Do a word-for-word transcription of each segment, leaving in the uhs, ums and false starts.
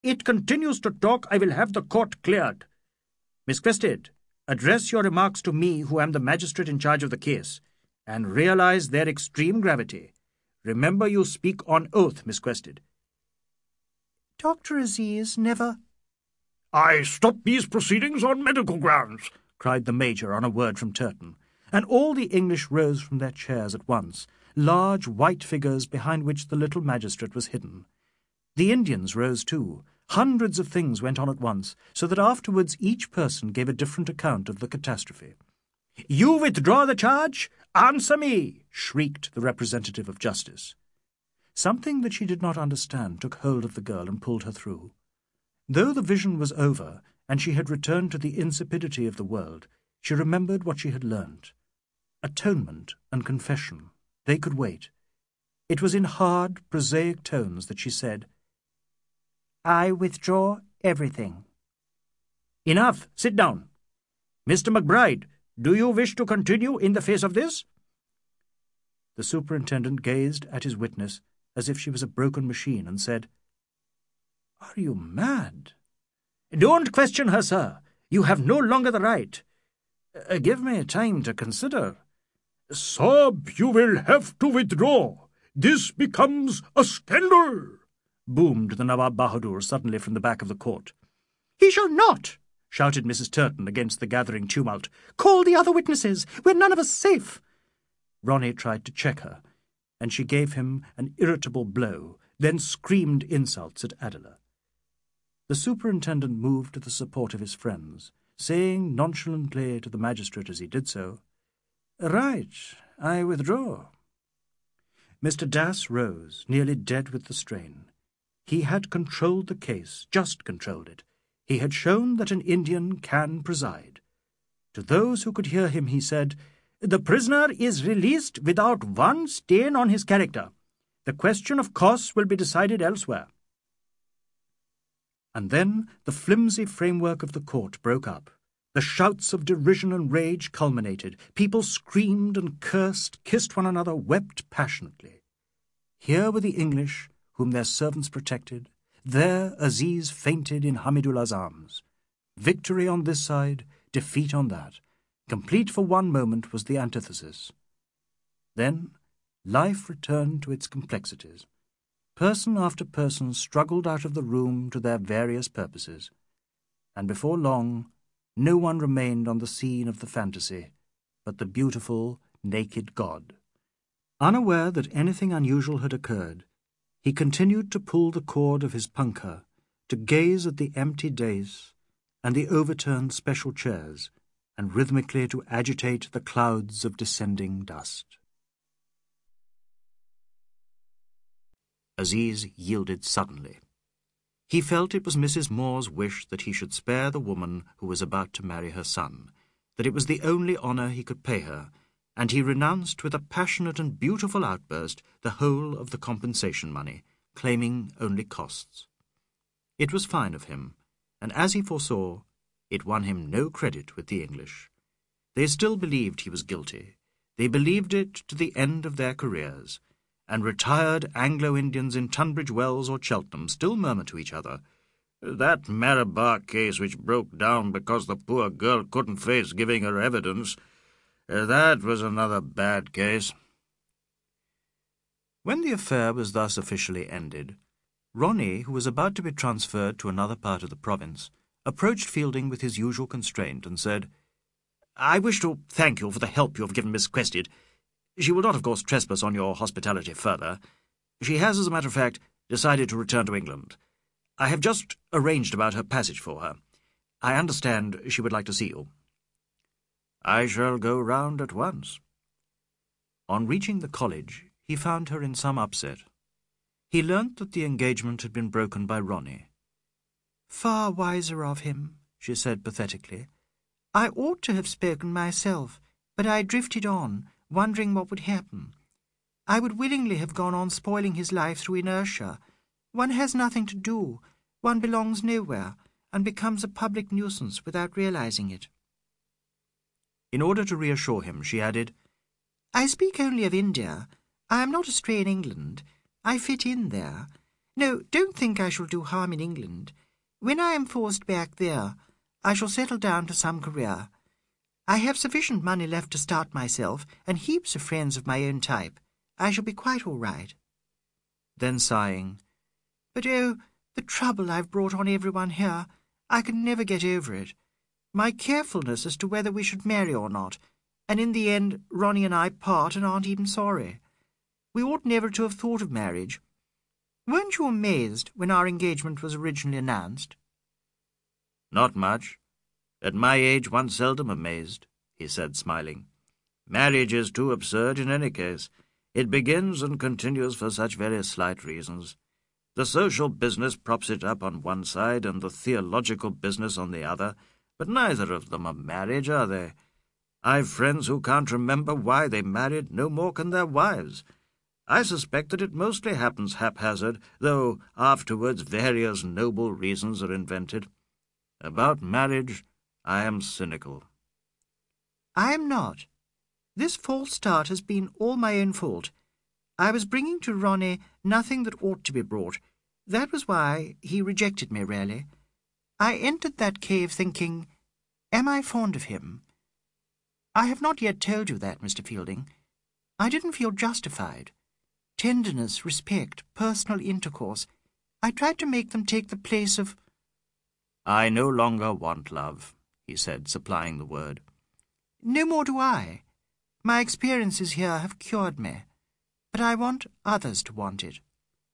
it continues to talk, I will have the court cleared. Miss Quested, address your remarks to me, who am the magistrate in charge of the case, and realize their extreme gravity. Remember you speak on oath, Miss Quested." "Doctor Aziz never—" "I stop these proceedings on medical grounds," cried the Major on a word from Turton, and all the English rose from their chairs at once, large white figures behind which the little magistrate was hidden. The Indians rose too. Hundreds of things went on at once, so that afterwards each person gave a different account of the catastrophe. "You withdraw the charge? Answer me!" shrieked the representative of justice. Something that she did not understand took hold of the girl and pulled her through. Though the vision was over, and she had returned to the insipidity of the world, she remembered what she had learnt. Atonement and confession, they could wait. It was in hard, prosaic tones that she said, "I withdraw everything." "Enough. Sit down. Mister McBride, do you wish to continue in the face of this?" The superintendent gazed at his witness as if she was a broken machine and said, "Are you mad?" "Don't question her, sir. You have no longer the right. Uh, give me time to consider." "Sir, you will have to withdraw. This becomes a scandal," boomed the Nawab Bahadur suddenly from the back of the court. "He shall not!" shouted Missus Turton against the gathering tumult. "Call the other witnesses. We're none of us safe." Ronnie tried to check her, and she gave him an irritable blow, then screamed insults at Adela. The superintendent moved to the support of his friends, saying nonchalantly to the magistrate as he did so, "Right, I withdraw." Mister Das rose, nearly dead with the strain. He had controlled the case, just controlled it. He had shown that an Indian can preside. To those who could hear him he said, "The prisoner is released without one stain on his character. The question of costs will be decided elsewhere." And then the flimsy framework of the court broke up. The shouts of derision and rage culminated. People screamed and cursed, kissed one another, wept passionately. Here were the English, whom their servants protected. There Aziz fainted in Hamidullah's arms. Victory on this side, defeat on that. Complete for one moment was the antithesis. Then life returned to its complexities. Person after person struggled out of the room to their various purposes, and before long no one remained on the scene of the fantasy but the beautiful, naked god. Unaware that anything unusual had occurred, he continued to pull the cord of his punkah, to gaze at the empty dais and the overturned special chairs, and rhythmically to agitate the clouds of descending dust. Aziz yielded suddenly. He felt it was Missus Moore's wish that he should spare the woman who was about to marry her son, that it was the only honour he could pay her, and he renounced with a passionate and beautiful outburst the whole of the compensation money, claiming only costs. It was fine of him, and as he foresaw, it won him no credit with the English. They still believed he was guilty. They believed it to the end of their careers, and retired Anglo-Indians in Tunbridge Wells or Cheltenham still murmur to each other, "That Marabar case which broke down because the poor girl couldn't face giving her evidence, that was another bad case." When the affair was thus officially ended, Ronnie, who was about to be transferred to another part of the province, approached Fielding with his usual constraint and said, "I wish to thank you for the help you have given Miss Quested. She will not, of course, trespass on your hospitality further. She has, as a matter of fact, decided to return to England. I have just arranged about her passage for her. I understand she would like to see you." "I shall go round at once." On reaching the college, he found her in some upset. He learnt that the engagement had been broken by Ronnie. "Far wiser of him," she said pathetically. "I ought to have spoken myself, but I drifted on, wondering what would happen. I would willingly have gone on spoiling his life through inertia. One has nothing to do, one belongs nowhere, and becomes a public nuisance without realizing it." In order to reassure him, she added, "I speak only of India. I am not astray in England. I fit in there. No, don't think I shall do harm in England. When I am forced back there, I shall settle down to some career. I have sufficient money left to start myself, and heaps of friends of my own type. I shall be quite all right. Then sighing, But oh, the trouble I've brought on everyone here. I can never get over it. My carefulness as to whether we should marry or not, and in the end Ronnie and I part and aren't even sorry. We ought never to have thought of marriage. Weren't you amazed when our engagement was originally announced? Not much. At my age one seldom amazed, he said, smiling. Marriage is too absurd in any case. It begins and continues for such very slight reasons. The social business props it up on one side and the theological business on the other, but neither of them are marriage, are they? I've friends who can't remember why they married, no more can their wives. I suspect that it mostly happens haphazard, though afterwards various noble reasons are invented. About marriage, I am cynical. I am not. This false start has been all my own fault. I was bringing to Ronnie nothing that ought to be brought. That was why he rejected me, really. I entered that cave thinking, am I fond of him? I have not yet told you that, Mister Fielding. I didn't feel justified. Tenderness, respect, personal intercourse. I tried to make them take the place of... I no longer want love, he said, supplying the word. No more do I. My experiences here have cured me. But I want others to want it.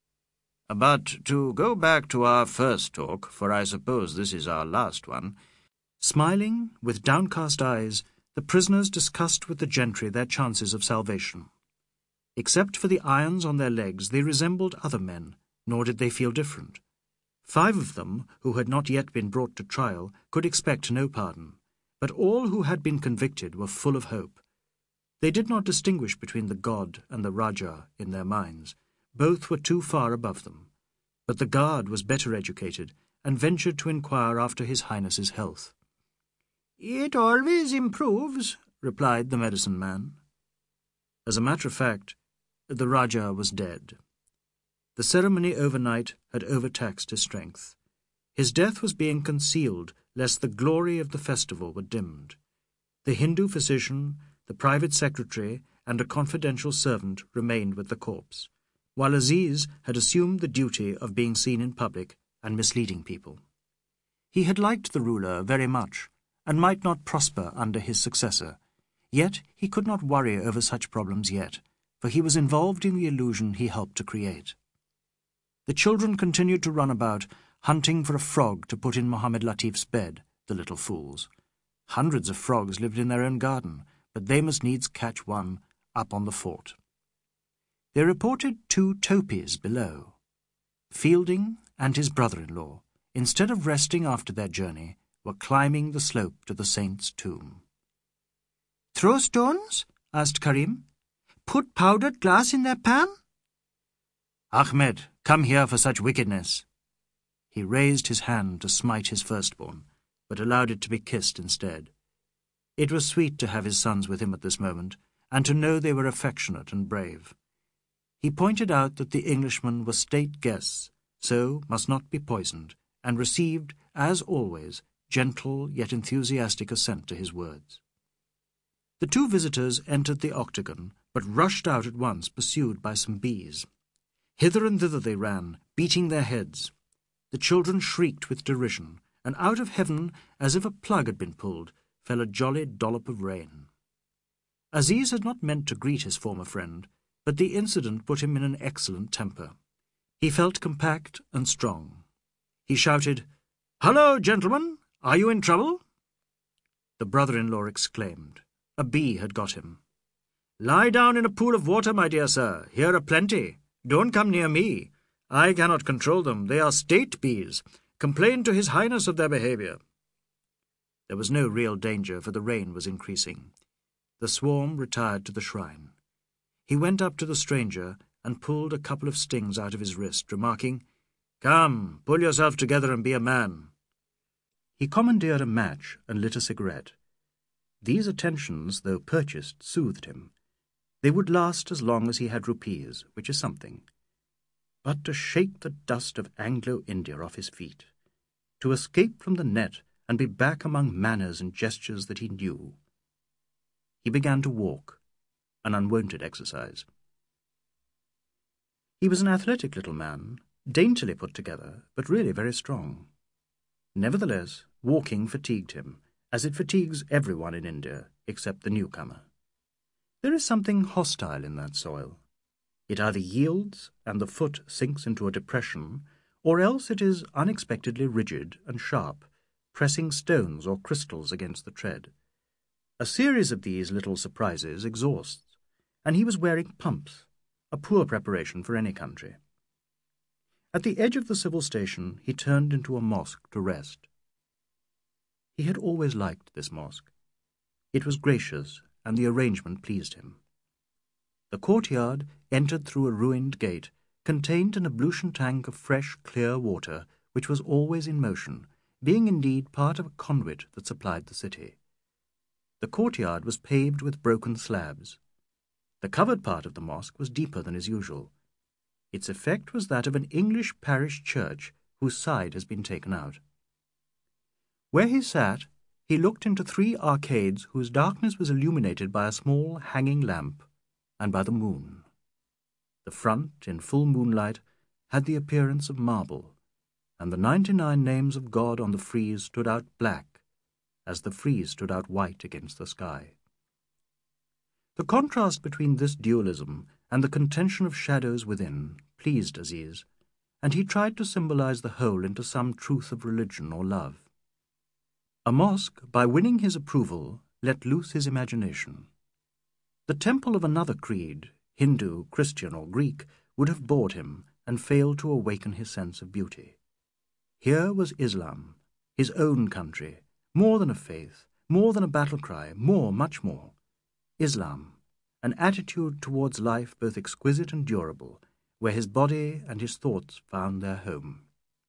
But to go back to our first talk, for I suppose this is our last one. Smiling, with downcast eyes, the prisoners discussed with the gentry their chances of salvation. Except for the irons on their legs, they resembled other men, nor did they feel different. Five of them, who had not yet been brought to trial, could expect no pardon, but all who had been convicted were full of hope. They did not distinguish between the god and the Rajah in their minds. Both were too far above them. But the guard was better educated, and ventured to inquire after His Highness's health. It always improves, replied the medicine man. As a matter of fact, the Rajah was dead. The ceremony overnight had overtaxed his strength. His death was being concealed, lest the glory of the festival were dimmed. The Hindu physician, the private secretary, and a confidential servant remained with the corpse, while Aziz had assumed the duty of being seen in public and misleading people. He had liked the ruler very much, and might not prosper under his successor, yet he could not worry over such problems yet, for he was involved in the illusion he helped to create. The children continued to run about, hunting for a frog to put in Mohammed Latif's bed, the little fools. Hundreds of frogs lived in their own garden, but they must needs catch one up on the fort. They reported two topies below. Fielding and his brother-in-law, instead of resting after their journey, were climbing the slope to the saint's tomb. "Throw stones?" asked Karim. "Put powdered glass in their pan?" "Ahmed, come here for such wickedness." He raised his hand to smite his firstborn, but allowed it to be kissed instead. It was sweet to have his sons with him at this moment, and to know they were affectionate and brave. He pointed out that the Englishmen were state guests, so must not be poisoned, and received, as always, gentle yet enthusiastic assent to his words. The two visitors entered the octagon, but rushed out at once, pursued by some bees. Hither and thither they ran, beating their heads. The children shrieked with derision, and out of heaven, as if a plug had been pulled, fell a jolly dollop of rain. Aziz had not meant to greet his former friend, but the incident put him in an excellent temper. He felt compact and strong. He shouted, "Hullo, gentlemen! Are you in trouble?" The brother-in-law exclaimed. A bee had got him. "Lie down in a pool of water, my dear sir. Here are plenty. Don't come near me. I cannot control them. They are state bees. Complain to His Highness of their behaviour." There was no real danger, for the rain was increasing. The swarm retired to the shrine. He went up to the stranger and pulled a couple of stings out of his wrist, remarking, "Come, pull yourself together and be a man." He commandeered a match and lit a cigarette. These attentions, though purchased, soothed him. They would last as long as he had rupees, which is something. but to shake the dust of Anglo-India off his feet, to escape from the net and be back among manners and gestures that he knew. He began to walk, an unwonted exercise. He was an athletic little man, daintily put together, but really very strong. Nevertheless, walking fatigued him, as it fatigues everyone in India except the newcomer. There is something hostile in that soil. It either yields and the foot sinks into a depression, or else it is unexpectedly rigid and sharp, pressing stones or crystals against the tread. A series of these little surprises exhausts, and he was wearing pumps, a poor preparation for any country. At the edge of the civil station he turned into a mosque to rest. He had always liked this mosque. It was gracious, and the arrangement pleased him. The courtyard, entered through a ruined gate, contained an ablution tank of fresh, clear water, which was always in motion, being indeed part of a conduit that supplied the city. The courtyard was paved with broken slabs. The covered part of the mosque was deeper than is usual. Its effect was that of an English parish church whose side has been taken out. Where he sat, he looked into three arcades whose darkness was illuminated by a small hanging lamp and by the moon. The front, in full moonlight, had the appearance of marble, and the ninety-nine names of God on the frieze stood out black, as the frieze stood out white against the sky. The contrast between this dualism and the contention of shadows within pleased Aziz, and he tried to symbolize the whole into some truth of religion or love. A mosque, by winning his approval, let loose his imagination. The temple of another creed, Hindu, Christian, or Greek, would have bored him and failed to awaken his sense of beauty. Here was Islam, his own country, more than a faith, more than a battle cry, more, much more. Islam, an attitude towards life both exquisite and durable, where his body and his thoughts found their home.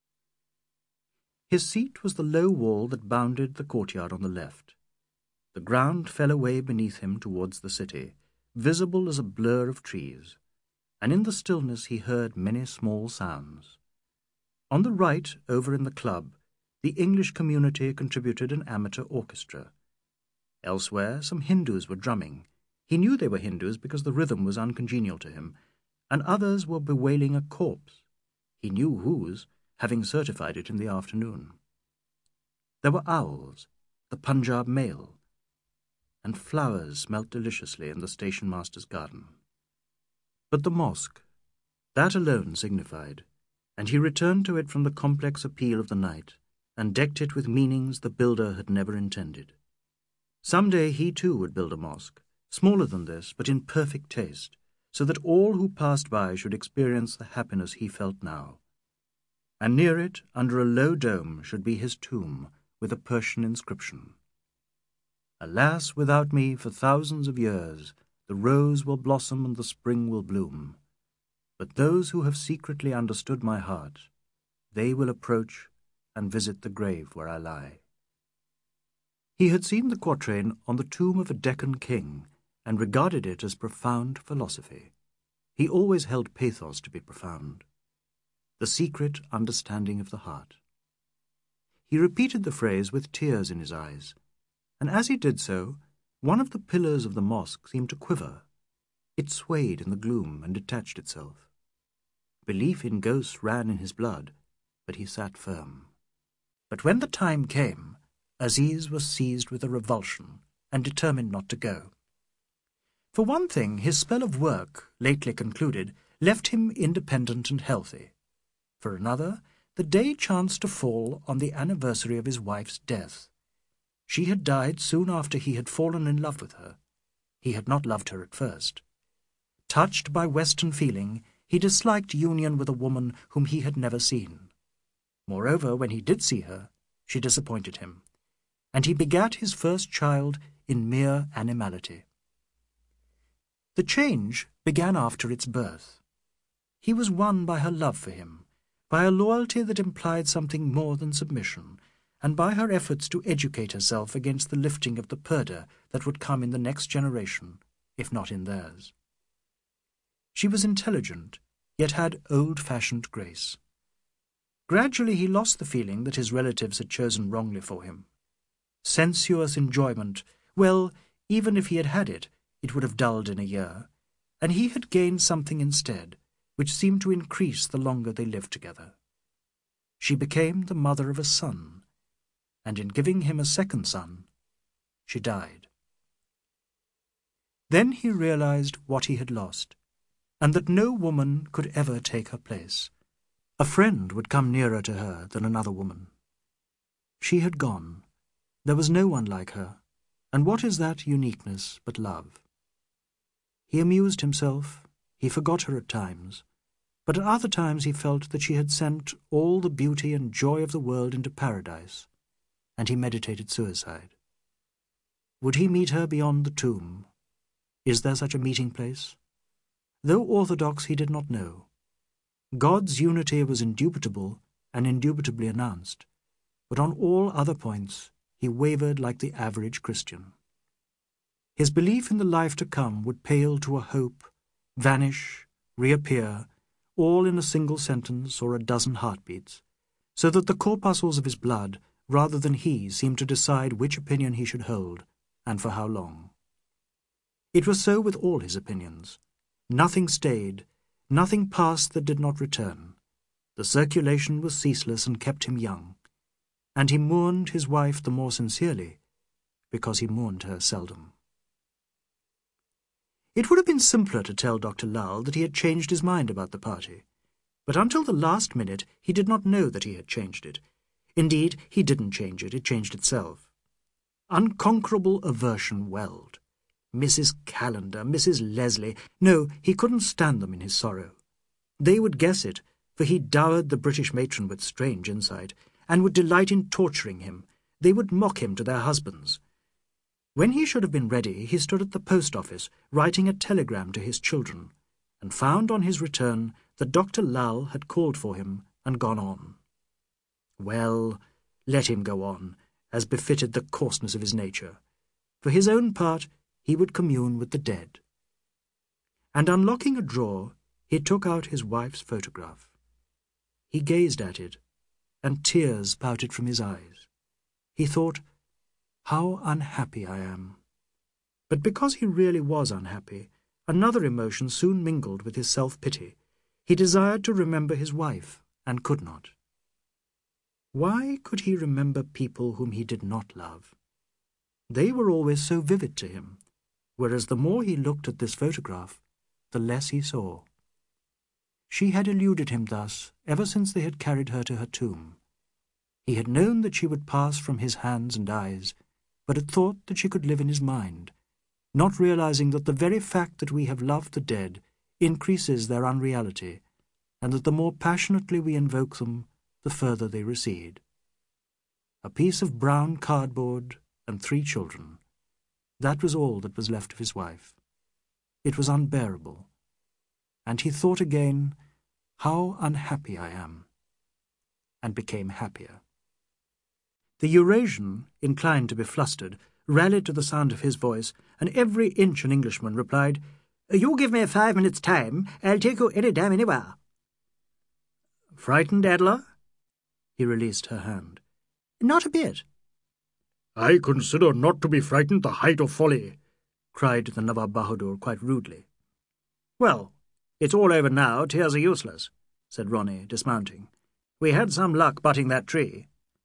His seat was the low wall that bounded the courtyard on the left. The ground fell away beneath him towards the city, visible as a blur of trees, and in the stillness he heard many small sounds. On the right, over in the club, the English community contributed an amateur orchestra. Elsewhere, some Hindus were drumming. He knew they were Hindus because the rhythm was uncongenial to him, and others were bewailing a corpse. He knew whose, having certified it in the afternoon. There were owls, the Punjab mail, and flowers smelt deliciously in the station-master's garden. But the mosque, that alone signified, and he returned to it from the complex appeal of the night, and decked it with meanings the builder had never intended. Some day he too would build a mosque, smaller than this, but in perfect taste, so that all who passed by should experience the happiness he felt now. And near it, under a low dome, should be his tomb, with a Persian inscription. Alas, without me, for thousands of years, the rose will blossom and the spring will bloom. But those who have secretly understood my heart, they will approach and visit the grave where I lie. He had seen the quatrain on the tomb of a Deccan king, and regarded it as profound philosophy. He always held pathos to be profound. The secret understanding of the heart. He repeated the phrase with tears in his eyes, and as he did so, one of the pillars of the mosque seemed to quiver. It swayed in the gloom and detached itself. Belief in ghosts ran in his blood, but he sat firm. But when the time came, Aziz was seized with a revulsion and determined not to go. For one thing, his spell of work, lately concluded, left him independent and healthy. For another, the day chanced to fall on the anniversary of his wife's death. She had died soon after he had fallen in love with her. He had not loved her at first. Touched by Western feeling, he disliked union with a woman whom he had never seen. Moreover, when he did see her, she disappointed him, and he begat his first child in mere animality. The change began after its birth. He was won by her love for him, by a loyalty that implied something more than submission, and by her efforts to educate herself against the lifting of the purdah that would come in the next generation, if not in theirs. She was intelligent, yet had old-fashioned grace. Gradually he lost the feeling that his relatives had chosen wrongly for him. Sensuous enjoyment, well, even if he had had it, it would have dulled in a year, and he had gained something instead, which seemed to increase the longer they lived together. She became the mother of a son, and in giving him a second son, she died. Then he realized what he had lost, and that no woman could ever take her place. A friend would come nearer to her than another woman. She had gone. There was no one like her, and what is that uniqueness but love? He amused himself, he forgot her at times, but at other times he felt that she had sent all the beauty and joy of the world into paradise, and he meditated suicide. Would he meet her beyond the tomb? Is there such a meeting place? Though orthodox, he did not know. God's unity was indubitable and indubitably announced, but on all other points he wavered like the average Christian. His belief in the life to come would pale to a hope, vanish, reappear, all in a single sentence or a dozen heartbeats, so that the corpuscles of his blood, rather than he, seemed to decide which opinion he should hold, and for how long. It was so with all his opinions. Nothing stayed, nothing passed that did not return. The circulation was ceaseless and kept him young, and he mourned his wife the more sincerely, because he mourned her seldom. It would have been simpler to tell Doctor Lull that he had changed his mind about the party, but until the last minute he did not know that he had changed it. Indeed, he didn't change it, it changed itself. Unconquerable aversion welled. Missus Calendar, Missus Leslie, no, he couldn't stand them in his sorrow. They would guess it, for he dowered the British matron with strange insight, and would delight in torturing him. They would mock him to their husbands. When he should have been ready, he stood at the post office, writing a telegram to his children, and found on his return that Doctor Lull had called for him and gone on. Well, let him go on, as befitted the coarseness of his nature. For his own part, he would commune with the dead. And unlocking a drawer, he took out his wife's photograph. He gazed at it, and tears spouted from his eyes. He thought, how unhappy I am. But because he really was unhappy, another emotion soon mingled with his self-pity. He desired to remember his wife, and could not. Why could he remember people whom he did not love? They were always so vivid to him, whereas the more he looked at this photograph, the less he saw. She had eluded him thus ever since they had carried her to her tomb. He had known that she would pass from his hands and eyes, but had thought that she could live in his mind, not realizing that the very fact that we have loved the dead increases their unreality, and that the more passionately we invoke them, the further they recede. A piece of brown cardboard and three children. That was all that was left of his wife. It was unbearable, and he thought again, how unhappy I am, and became happier. The Eurasian, inclined to be flustered, rallied to the sound of his voice, and every inch an Englishman replied, "You give me five minutes' time, I'll take you any damn anywhere." "Frightened, Adela?" He released her hand. "Not a bit." "I consider not to be frightened the height of folly," cried the Nawab Bahadur quite rudely. "Well, it's all over now, tears are useless," said Ronnie, dismounting. "We had some luck butting that tree."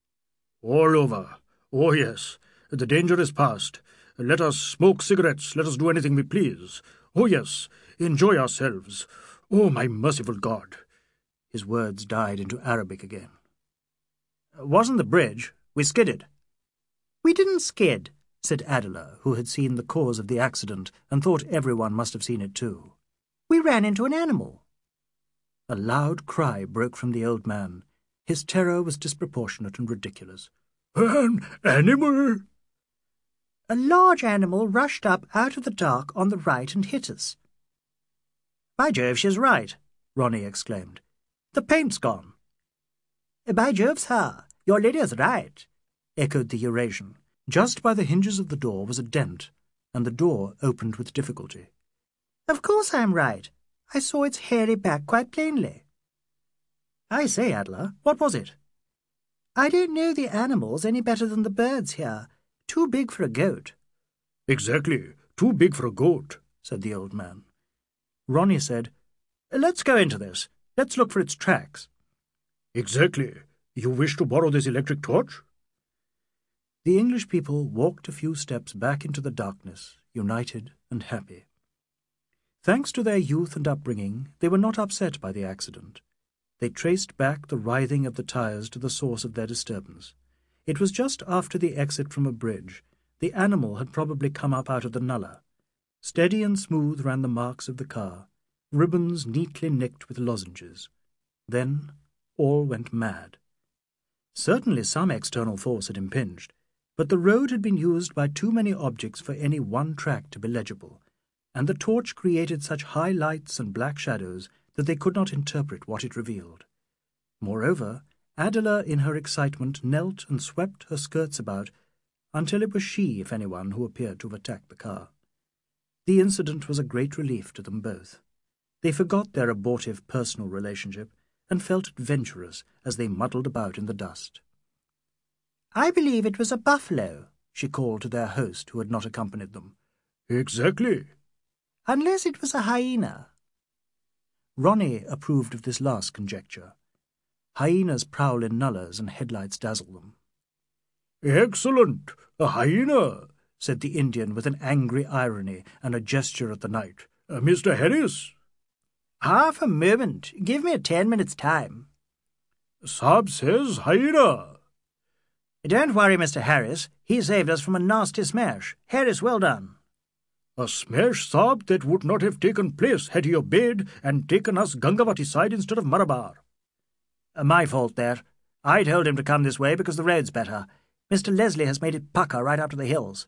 "All over. Oh, yes. The danger is past. Let us smoke cigarettes. Let us do anything we please. Oh, yes. Enjoy ourselves. Oh, my merciful God." His words died into Arabic again. "Wasn't the bridge. We skidded." "We didn't skid," said Adela, who had seen the cause of the accident and thought everyone must have seen it too. "We ran into an animal." A loud cry broke from the old man. His terror was disproportionate and ridiculous. "An animal?" "A large animal rushed up out of the dark on the right and hit us." "By Jove, she's right," Ronnie exclaimed. "The paint's gone." "By Jove, sir, your lady's right," echoed the Eurasian. Just by the hinges of the door was a dent, and the door opened with difficulty. "Of course I'm right. I saw its hairy back quite plainly. I say, Adler, what was it? I don't know the animals any better than the birds here. Too big for a goat. Exactly. Too big for a goat, said the old man. Ronnie said, Let's go into this. Let's look for its tracks. Exactly. You wish to borrow this electric torch? The English people walked a few steps back into the darkness, united and happy. Thanks to their youth and upbringing, they were not upset by the accident. They traced back the writhing of the tires to the source of their disturbance. It was just after the exit from a bridge. The animal had probably come up out of the nullah. Steady and smooth ran the marks of the car, ribbons neatly nicked with lozenges. Then all went mad. Certainly some external force had impinged, but the road had been used by too many objects for any one track to be legible, and the torch created such high lights and black shadows that they could not interpret what it revealed. Moreover, Adela in her excitement knelt and swept her skirts about until it was she, if anyone, who appeared to have attacked the car. The incident was a great relief to them both. They forgot their abortive personal relationship and felt adventurous as they muddled about in the dust. I believe it was a buffalo, she called to their host, who had not accompanied them. Exactly. Unless it was a hyena. Ronnie approved of this last conjecture. Hyenas prowl in nullahs and headlights dazzle them. Excellent! A hyena, said the Indian with an angry irony and a gesture at the night. Uh, Mister Harris? Half a moment. Give me a ten minutes' time. Saab says hyena. Don't worry, Mister Harris. He saved us from a nasty smash. Harris, well done. A smash, Saab, that would not have taken place had he obeyed and taken us Gangavati side instead of Marabar. Uh, my fault there. I told him to come this way because the road's better. Mister Leslie has made it pucker right up to the hills.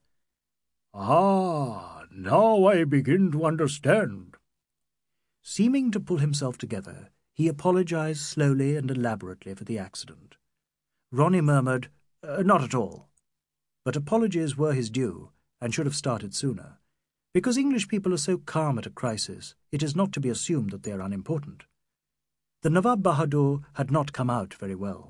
Ah, now I begin to understand. Seeming to pull himself together, he apologized slowly and elaborately for the accident. Ronnie murmured, uh, Not at all. But apologies were his due, and should have started sooner. Because English people are so calm at a crisis, it is not to be assumed that they are unimportant. The Nawab Bahadur had not come out very well.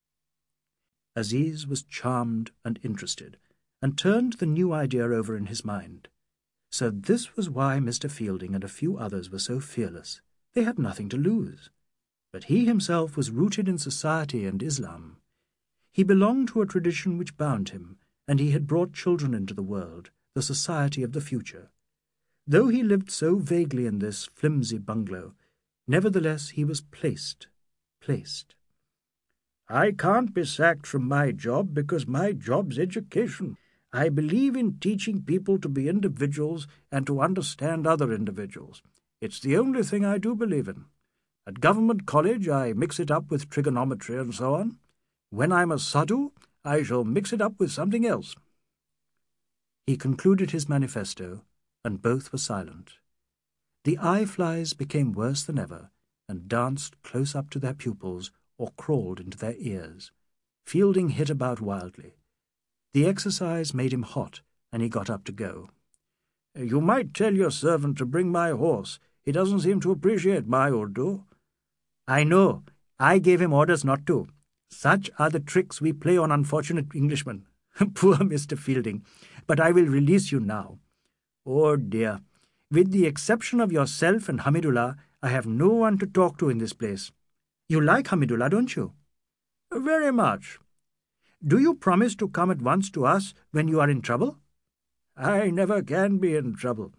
Aziz was charmed and interested, and turned the new idea over in his mind. So this was why Mister Fielding and a few others were so fearless. They had nothing to lose. But he himself was rooted in society and Islam. He belonged to a tradition which bound him, and he had brought children into the world, the society of the future. Though he lived so vaguely in this flimsy bungalow, nevertheless he was placed, placed. I can't be sacked from my job because my job's education. I believe in teaching people to be individuals and to understand other individuals. It's the only thing I do believe in. At government college I mix it up with trigonometry and so on. When I'm a sadhu, I shall mix it up with something else. He concluded his manifesto, and both were silent. The eye-flies became worse than ever, and danced close up to their pupils or crawled into their ears. Fielding hit about wildly. The exercise made him hot, and he got up to go. You might tell your servant to bring my horse. He doesn't seem to appreciate my Urdu. I know. I gave him orders not to. Such are the tricks we play on unfortunate Englishmen. Poor Mister Fielding. But I will release you now. Oh, dear. With the exception of yourself and Hamidullah, I have no one to talk to in this place. You like Hamidullah, don't you? Very much. Do you promise to come at once to us when you are in trouble? I never can be in trouble.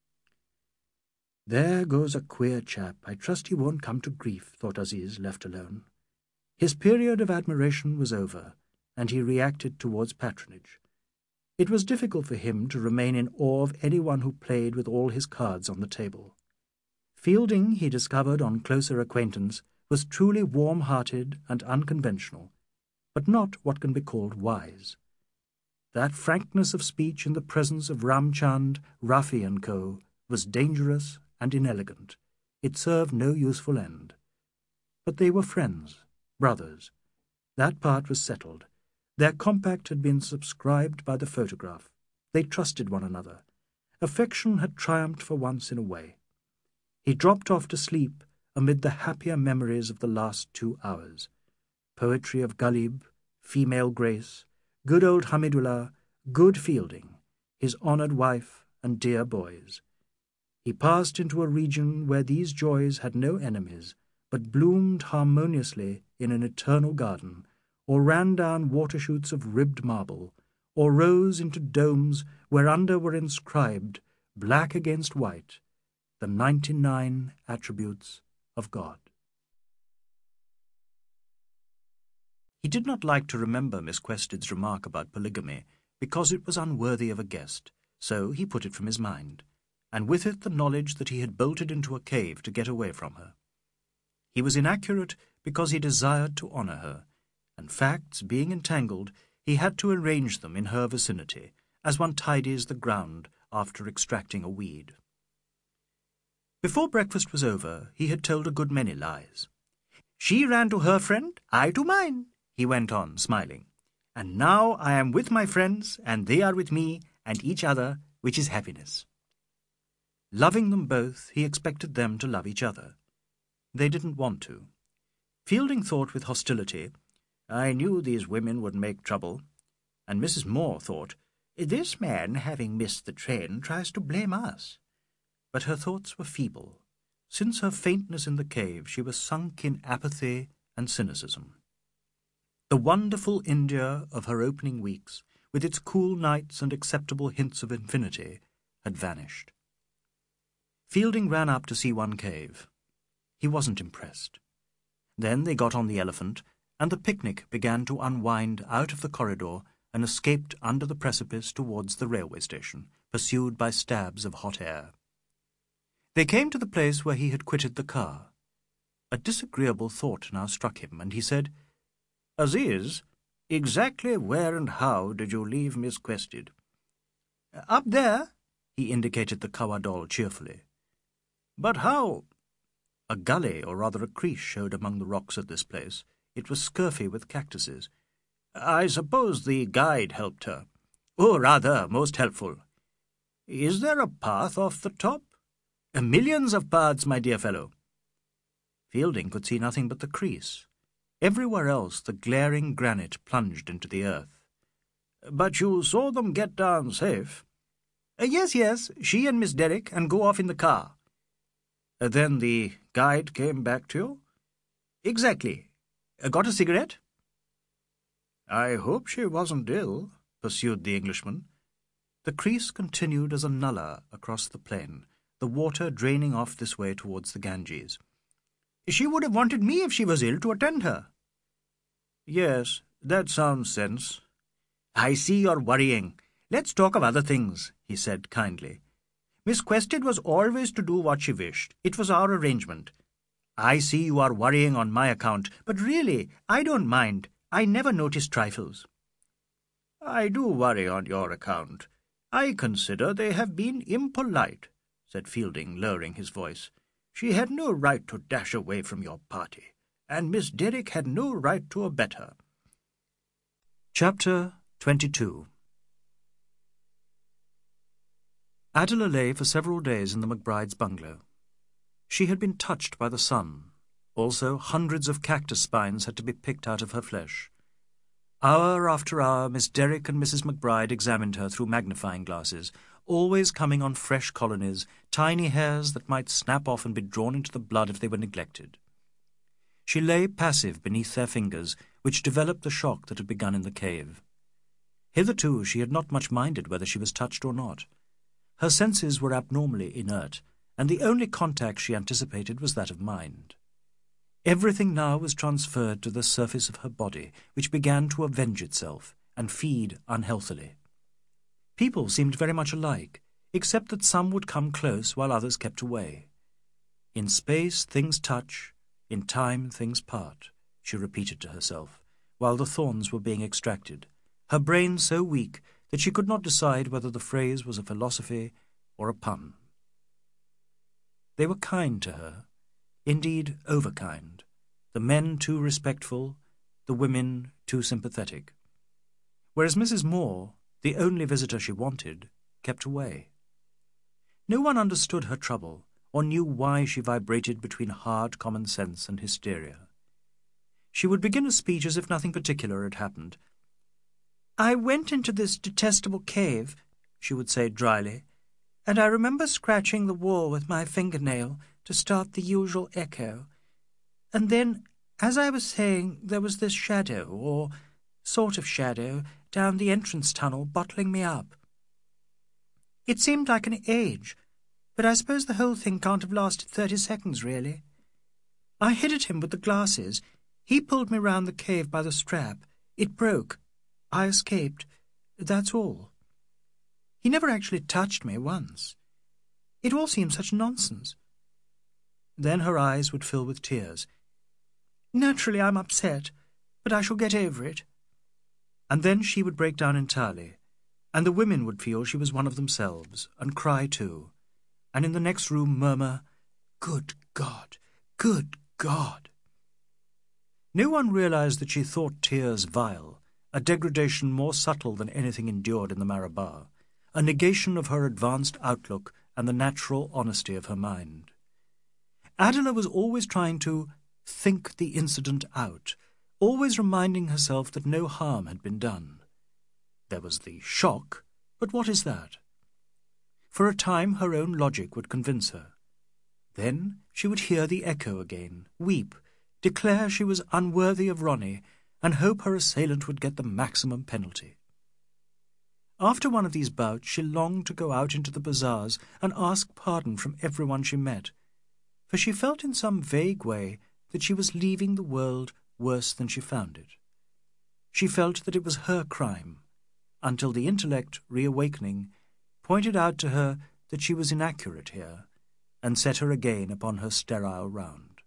There goes a queer chap. I trust he won't come to grief, thought Aziz, left alone. His period of admiration was over, and he reacted towards patronage. It was difficult for him to remain in awe of anyone who played with all his cards on the table. Fielding, he discovered on closer acquaintance, was truly warm-hearted and unconventional, but not what can be called wise. That frankness of speech in the presence of Ramchand, Rafi and Co. was dangerous and inelegant. It served no useful end. But they were friends, brothers. That part was settled. Their compact had been subscribed by the photograph. They trusted one another. Affection had triumphed for once in a way. He dropped off to sleep amid the happier memories of the last two hours. Poetry of Ghalib, female grace, good old Hamidullah, good Fielding, his honoured wife and dear boys. He passed into a region where these joys had no enemies, but bloomed harmoniously in an eternal garden, or ran down water-shoots of ribbed marble, or rose into domes whereunder were inscribed, black against white, the ninety-nine attributes of God. He did not like to remember Miss Quested's remark about polygamy, because it was unworthy of a guest, so he put it from his mind, and with it the knowledge that he had bolted into a cave to get away from her. He was inaccurate because he desired to honour her, and facts being entangled, he had to arrange them in her vicinity, as one tidies the ground after extracting a weed. Before breakfast was over, he had told a good many lies. "She ran to her friend, I to mine," he went on, smiling. "And now I am with my friends, and they are with me, and each other, which is happiness." Loving them both, he expected them to love each other. They didn't want to. Fielding thought with hostility, "I knew these women would make trouble." And Missus Moore thought, "This man, having missed the train, tries to blame us." But her thoughts were feeble. Since her faintness in the cave, she was sunk in apathy and cynicism. The wonderful India of her opening weeks, with its cool nights and acceptable hints of infinity, had vanished. Fielding ran up to see one cave. He wasn't impressed. Then they got on the elephant, and the picnic began to unwind out of the corridor and escaped under the precipice towards the railway station, pursued by stabs of hot air. They came to the place where he had quitted the car. A disagreeable thought now struck him, and he said, "Aziz, exactly where and how did you leave Miss Quested?" "Up there," he indicated the Kawadol cheerfully. "But how—" A gully, or rather a crease, showed among the rocks at this place. It was scurfy with cactuses. "I suppose the guide helped her." "Oh, rather, most helpful." "Is there a path off the top?" "Millions of paths, my dear fellow." Fielding could see nothing but the crease. Everywhere else the glaring granite plunged into the earth. "But you saw them get down safe?" Uh, yes, yes, she and Miss Derrick, and go off in the car." Uh, "Then the guide came back to you?" "Exactly. Uh, got a cigarette?" "I hope she wasn't ill," pursued the Englishman. The crease continued as a nullah across the plain, the water draining off this way towards the Ganges. "She would have wanted me if she was ill to attend her." "Yes, that sounds sense." "I see you're worrying. Let's talk of other things," he said kindly. "Miss Quested was always to do what she wished. It was our arrangement. I see you are worrying on my account, but really, I don't mind. I never notice trifles." "I do worry on your account. I consider they have been impolite," said Fielding, lowering his voice. "She had no right to dash away from your party, and Miss Derrick had no right to abet her." Chapter twenty-two. Adela lay for several days in the McBride's bungalow. She had been touched by the sun. Also, hundreds of cactus spines had to be picked out of her flesh. Hour after hour, Miss Derrick and Missus McBride examined her through magnifying glasses, always coming on fresh colonies, tiny hairs that might snap off and be drawn into the blood if they were neglected. She lay passive beneath their fingers, which developed the shock that had begun in the cave. Hitherto she had not much minded whether she was touched or not. Her senses were abnormally inert, and the only contact she anticipated was that of mind. Everything now was transferred to the surface of her body, which began to avenge itself and feed unhealthily. People seemed very much alike, except that some would come close while others kept away. "In space things touch, in time things part," she repeated to herself, while the thorns were being extracted, her brain so weak that she could not decide whether the phrase was a philosophy or a pun. They were kind to her, indeed overkind, the men too respectful, the women too sympathetic, whereas Missus Moore, the only visitor she wanted, kept away. No one understood her trouble, or knew why she vibrated between hard common sense and hysteria. She would begin a speech as if nothing particular had happened. "I went into this detestable cave," she would say dryly, "and I remember scratching the wall with my fingernail to start the usual echo. And then, as I was saying, there was this shadow, or sort of shadow, down the entrance tunnel bottling me up. It seemed like an age, but I suppose the whole thing can't have lasted thirty seconds, really. I hit at him with the glasses. He pulled me round the cave by the strap. It broke. I escaped. That's all. He never actually touched me once. It all seemed such nonsense." Then her eyes would fill with tears. "Naturally, I'm upset, but I shall get over it." And then she would break down entirely, and the women would feel she was one of themselves, and cry too, and in the next room murmur, "Good God! Good God!" No one realized that she thought tears vile, a degradation more subtle than anything endured in the Marabar, a negation of her advanced outlook and the natural honesty of her mind. Adela was always trying to think the incident out, always reminding herself that no harm had been done. There was the shock, but what is that? For a time her own logic would convince her. Then she would hear the echo again, weep, declare she was unworthy of Ronnie, and hope her assailant would get the maximum penalty. After one of these bouts she longed to go out into the bazaars and ask pardon from everyone she met, for she felt in some vague way that she was leaving the world worse than she found it. She felt that it was her crime, until the intellect, reawakening, pointed out to her that she was inaccurate here, and set her again upon her sterile round.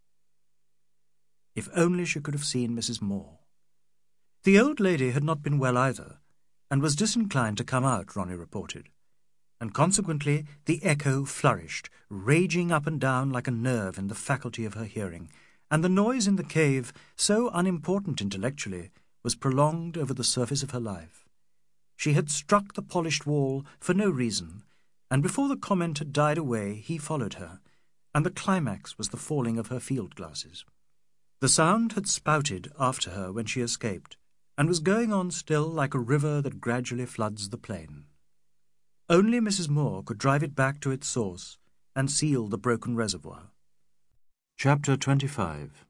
If only she could have seen Missus Moore. The old lady had not been well either, and was disinclined to come out, Ronnie reported, and consequently the echo flourished, raging up and down like a nerve in the faculty of her hearing, and the noise in the cave, so unimportant intellectually, was prolonged over the surface of her life. She had struck the polished wall for no reason, and before the comment had died away he followed her, and the climax was the falling of her field-glasses. The sound had spouted after her when she escaped, and was going on still like a river that gradually floods the plain. Only Missus Moore could drive it back to its source and seal the broken reservoir. Chapter twenty-five.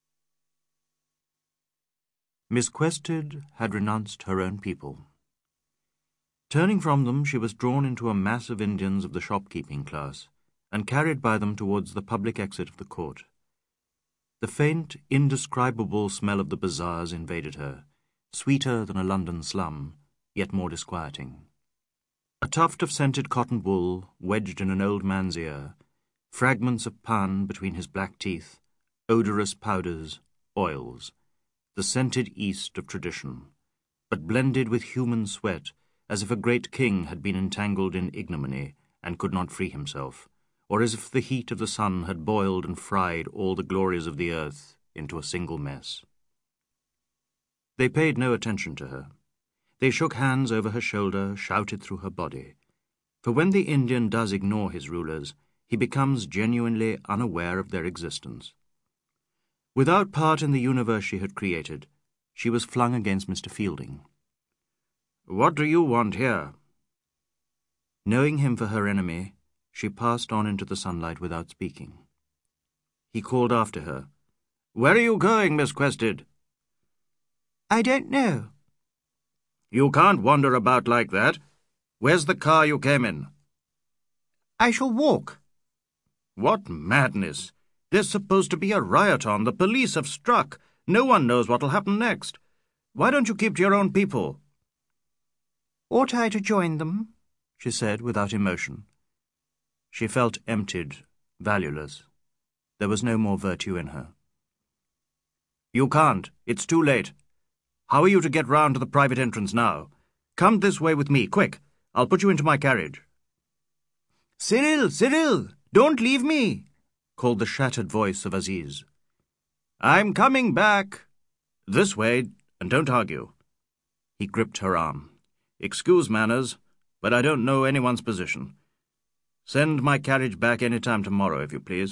Miss Quested had renounced her own people. Turning from them, she was drawn into a mass of Indians of the shopkeeping class, and carried by them towards the public exit of the court. The faint, indescribable smell of the bazaars invaded her, sweeter than a London slum, yet more disquieting. A tuft of scented cotton wool wedged in an old man's ear, fragments of pan between his black teeth, odorous powders, oils, the scented East of tradition, but blended with human sweat, as if a great king had been entangled in ignominy and could not free himself, or as if the heat of the sun had boiled and fried all the glories of the earth into a single mess. They paid no attention to her. They shook hands over her shoulder, shouted through her body. For when the Indian does ignore his rulers, he becomes genuinely unaware of their existence. Without part in the universe she had created, she was flung against Mister Fielding. "What do you want here?" Knowing him for her enemy, she passed on into the sunlight without speaking. He called after her, "Where are you going, Miss Quested?" "I don't know." "You can't wander about like that. Where's the car you came in?" "I shall walk." "What madness! There's supposed to be a riot on. The police have struck. No one knows what'll happen next. Why don't you keep to your own people?" "Ought I to join them?" she said without emotion. She felt emptied, valueless. There was no more virtue in her. "You can't. It's too late. How are you to get round to the private entrance now? Come this way with me, quick. I'll put you into my carriage." "Cyril, Cyril, don't leave me," called the shattered voice of Aziz. "I'm coming back. This way, and don't argue." He gripped her arm. "Excuse manners, but I don't know anyone's position. Send my carriage back any time tomorrow, if you please.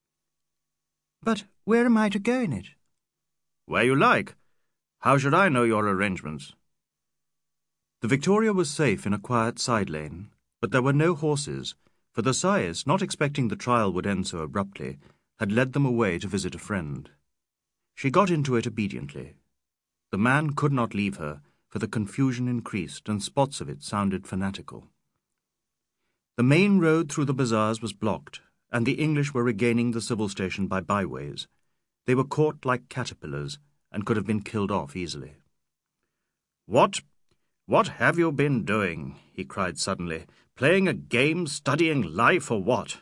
But where am I to go in it? Where you like. How should I know your arrangements? The Victoria was safe in a quiet side lane, but there were no horses, for the sais, not expecting the trial would end so abruptly, had led them away to visit a friend. She got into it obediently. The man could not leave her, for the confusion increased, and spots of it sounded fanatical. The main road through the bazaars was blocked, and the English were regaining the civil station by byways. They were caught like caterpillars, and could have been killed off easily. "What? What have you been doing?" he cried suddenly. "Playing a game, studying life, or what?"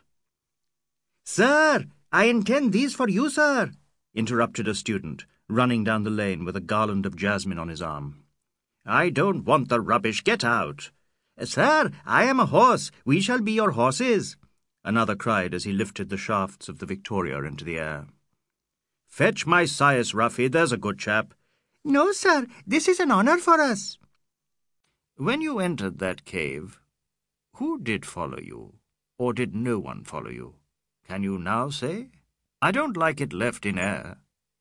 "Sir, I intend these for you, sir," interrupted a student, running down the lane with a garland of jasmine on his arm. "I don't want the rubbish. Get out." "Sir, I am a horse. We shall be your horses," another cried as he lifted the shafts of the Victoria into the air. "Fetch my sais, Ruffy, there's a good chap." "No, sir, this is an honour for us." "When you entered that cave, who did follow you, or did no one follow you? Can you now say? I don't like it left in air."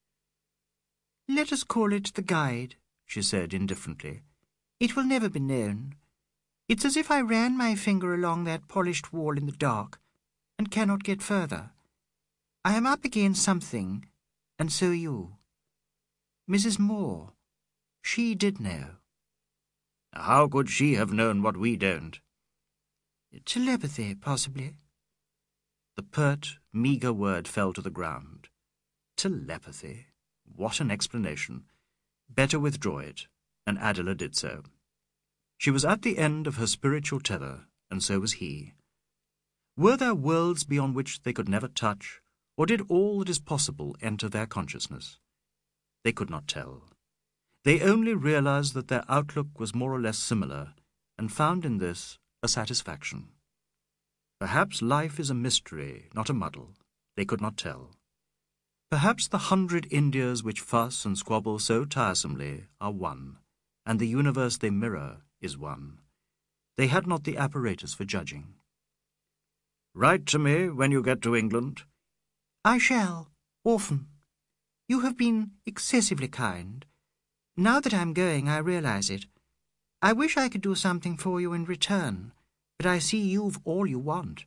"Let us call it the guide," she said indifferently. "It will never be known. It's as if I ran my finger along that polished wall in the dark, and cannot get further. I am up against something, and so you. Missus Moore, she did know." "How could she have known what we don't?" "Telepathy, possibly." The pert, meagre word fell to the ground. Telepathy. What an explanation. Better withdraw it, and Adela did so. She was at the end of her spiritual tether, and so was he. Were there worlds beyond which they could never touch, or did all that is possible enter their consciousness? They could not tell. They only realized that their outlook was more or less similar, and found in this a satisfaction. Perhaps life is a mystery, not a muddle. They could not tell. Perhaps the hundred Indias which fuss and squabble so tiresomely are one, and the universe they mirror is one. They had not the apparatus for judging. "Write to me when you get to England." "I shall, often. You have been excessively kind. Now that I'm going, I realize it. I wish I could do something for you in return, but I see you've all you want."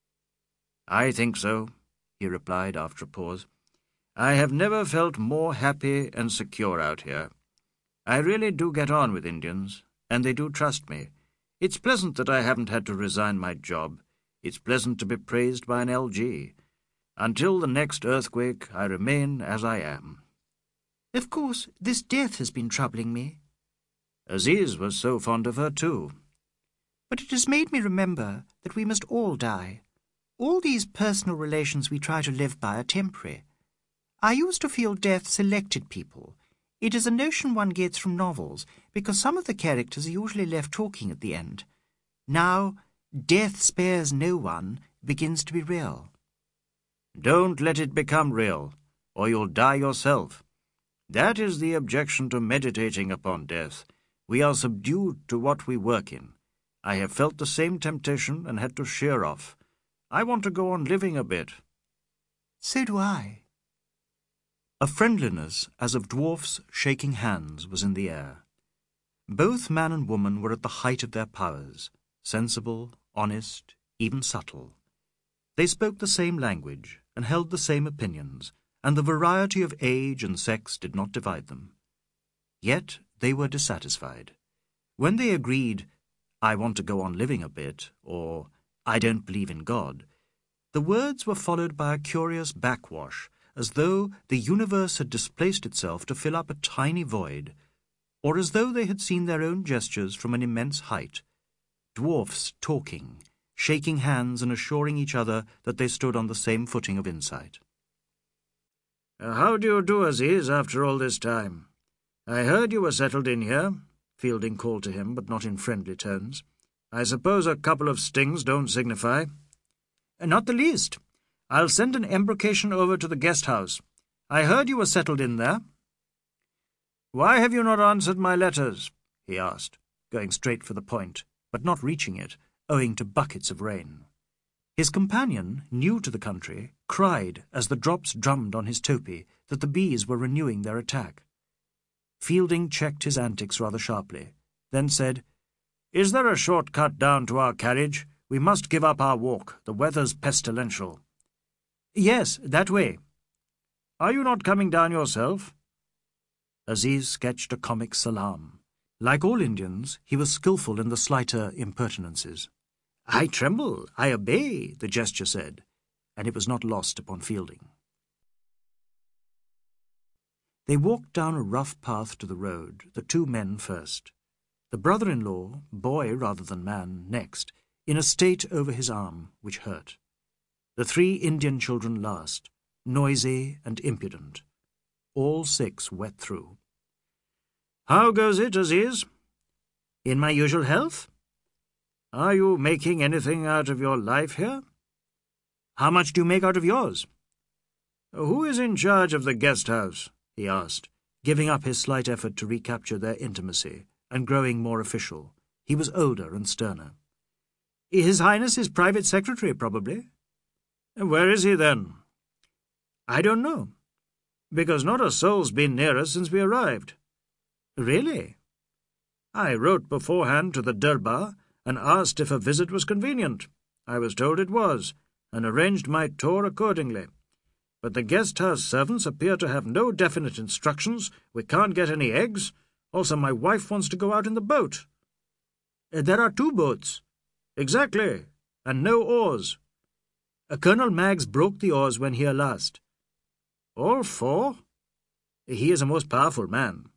"I think so," he replied after a pause. "I have never felt more happy and secure out here. I really do get on with Indians, and they do trust me. It's pleasant that I haven't had to resign my job. It's pleasant to be praised by an L G. Until the next earthquake, I remain as I am." "Of course, this death has been troubling me." "Aziz was so fond of her too." "But it has made me remember that we must all die. All these personal relations we try to live by are temporary. I used to feel death selected people. It is a notion one gets from novels, because some of the characters are usually left talking at the end. Now, death spares no one, begins to be real." "Don't let it become real, or you'll die yourself. That is the objection to meditating upon death. We are subdued to what we work in. I have felt the same temptation and had to sheer off. I want to go on living a bit." "So do I." A friendliness as of dwarfs shaking hands was in the air. Both man and woman were at the height of their powers, sensible, honest, even subtle. They spoke the same language and held the same opinions, and the variety of age and sex did not divide them. Yet they were dissatisfied. When they agreed, "I want to go on living a bit," or "I don't believe in God," the words were followed by a curious backwash, as though the universe had displaced itself to fill up a tiny void, or as though they had seen their own gestures from an immense height, dwarfs talking, shaking hands and assuring each other that they stood on the same footing of insight. "How do you do, Aziz, after all this time? I heard you were settled in here," Fielding called to him, but not in friendly tones. "I suppose a couple of stings don't signify." "Not the least. I'll send an embrocation over to the guest-house. I heard you were settled in there." "Why have you not answered my letters?" he asked, going straight for the point, but not reaching it, owing to buckets of rain. His companion, new to the country, cried as the drops drummed on his topi that the bees were renewing their attack. Fielding checked his antics rather sharply, then said, "Is there a short cut down to our carriage? We must give up our walk. The weather's pestilential." "Yes, that way." "Are you not coming down yourself?" Aziz sketched a comic salaam. Like all Indians, he was skilful in the slighter impertinences. "I tremble, I obey," the gesture said, and it was not lost upon Fielding. They walked down a rough path to the road, the two men first. The brother-in-law, boy rather than man, next, in a state over his arm, which hurt. The three Indian children last, noisy and impudent. All six wet through. "How goes it, Aziz?" "In my usual health." "Are you making anything out of your life here?" "How much do you make out of yours?" "Who is in charge of the guest house?" he asked, giving up his slight effort to recapture their intimacy, and growing more official. He was older and sterner. "His Highness's private secretary, probably." "Where is he, then?" "I don't know." "Because not a soul's been near us since we arrived." "Really?" "I wrote beforehand to the Durbar and asked if a visit was convenient. I was told it was, and arranged my tour accordingly. But the guest-house servants appear to have no definite instructions. We can't get any eggs. Also, my wife wants to go out in the boat." "There are two boats." "Exactly, and no oars." Uh, Colonel Maggs broke the oars when here last." "All four?" "He is a most powerful man."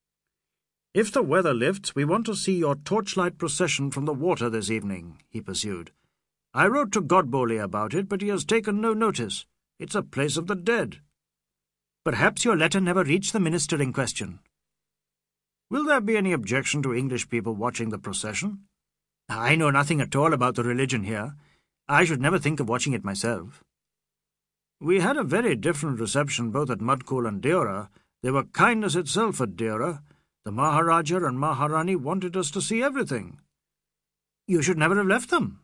"If the weather lifts, we want to see your torchlight procession from the water this evening," he pursued. "I wrote to Godbole about it, but he has taken no notice. It's a place of the dead." "Perhaps your letter never reached the minister in question." "Will there be any objection to English people watching the procession?" "I know nothing at all about the religion here. I should never think of watching it myself." "We had a very different reception both at Mudcall and Deora. They were kindness itself at Deora. The Maharaja and Maharani wanted us to see everything." "You should never have left them."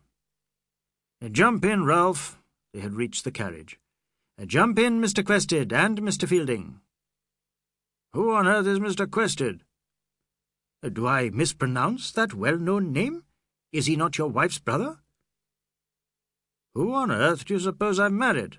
"Jump in, Ralph." They had reached the carriage. "Jump in, Mister Quested, and Mister Fielding." "Who on earth is Mister Quested?" "Do I mispronounce that well-known name? Is he not your wife's brother?" "Who on earth do you suppose I've married?"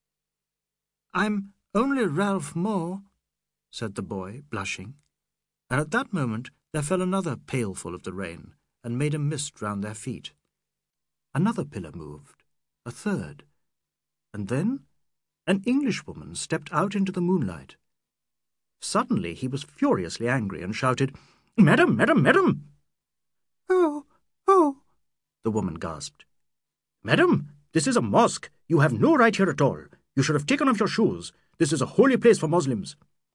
"I'm only Ralph Moore," said the boy, blushing. And at that moment there fell another pailful of the rain, and made a mist round their feet. Another pillar moved, a third, and then an Englishwoman stepped out into the moonlight. Suddenly he was furiously angry and shouted, "Madam, madam, madam!" "Oh, oh!" the woman gasped. "Madam, this is a mosque. You have no right here at all. You should have taken off your shoes. This is a holy place for Muslims."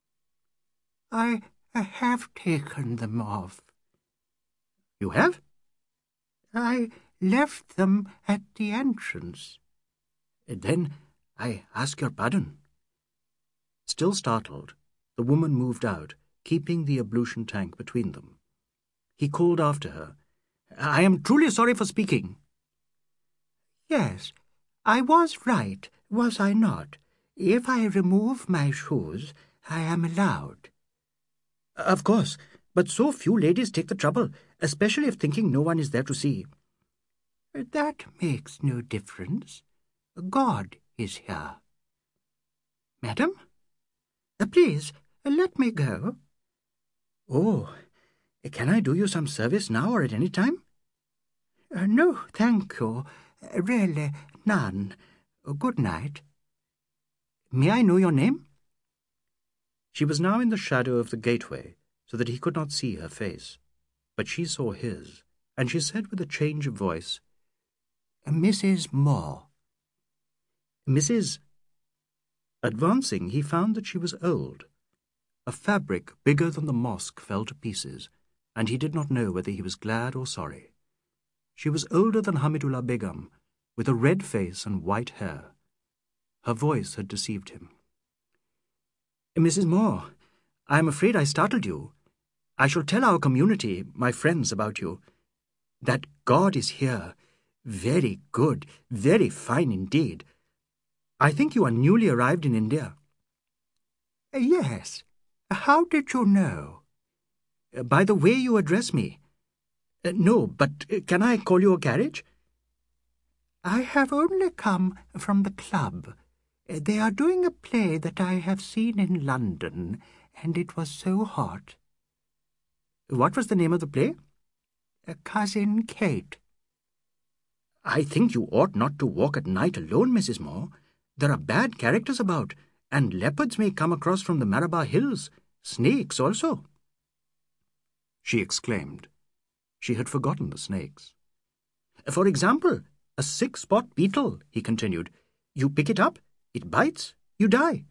I, I have taken them off." "You have?" "I left them at the entrance." "Then I ask your pardon." Still startled, the woman moved out, keeping the ablution tank between them. He called after her, "I am truly sorry for speaking." "Yes, I was right, was I not? If I remove my shoes, I am allowed." "Of course, but so few ladies take the trouble, especially if thinking no one is there to see." "That makes no difference. God is here." "Madam? Uh, please, uh, let me go." "Oh, can I do you some service now or at any time?" Uh, "No, thank you. Uh, really, none. Uh, good night." "May I know your name?" She was now in the shadow of the gateway, so that he could not see her face. But she saw his, and she said with a change of voice, "Missus Moore." "Missus Advancing, he found that she was old. A fabric bigger than the mosque fell to pieces, and he did not know whether he was glad or sorry. She was older than Hamidullah Begum, with a red face and white hair. Her voice had deceived him. "Missus Moore, I am afraid I startled you. I shall tell our community, my friends, about you. That God is here. Very good, very fine indeed. I think you are newly arrived in India. Yes. How did you know? By the way you address me. Uh, no, but uh, can I call you a carriage? I have only come from the club. They are doing a play that I have seen in London, and it was so hot. What was the name of the play? Cousin Kate. I think you ought not to walk at night alone, Missus Moore. There are bad characters about, and leopards may come across from the Malabar Hills. Snakes also. She exclaimed. She had forgotten the snakes. For example, a six-spot beetle, he continued. You pick it up, it bites, you die.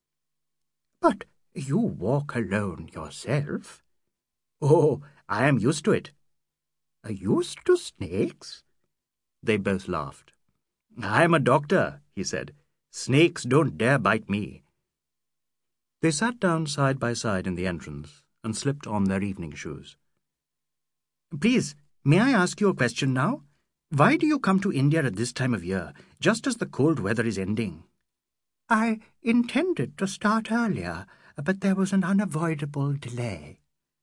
But you walk alone yourself. Oh, I am used to it. Used to snakes? They both laughed. I am a doctor, he said. Snakes don't dare bite me. They sat down side by side in the entrance and slipped on their evening shoes. Please, may I ask you a question now? Why do you come to India at this time of year, just as the cold weather is ending? I intended to start earlier, but there was an unavoidable delay.